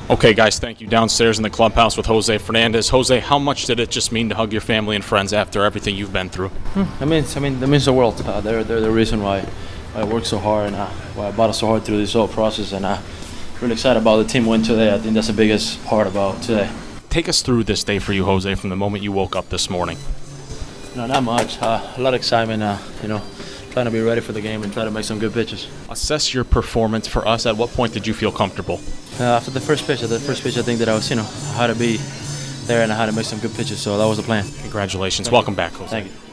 Okay, guys, thank you. Downstairs in the clubhouse with Jose Fernandez. Jose, how much did it just mean to hug your family and friends after everything you've been through? That means the world. They're the reason why I work so hard and why I battled so hard through this whole process. And really excited about the team win today. I think that's the biggest part about today. Take us through this day for you, Jose, from the moment you woke up this morning. No, not much. A lot of excitement. Trying to be ready for the game and try to make some good pitches. Assess your performance for us. At what point did you feel comfortable? After the first pitch, I think that I was, how to be there and how to make some good pitches. So that was the plan. Congratulations. Welcome back, Jose. Thank you.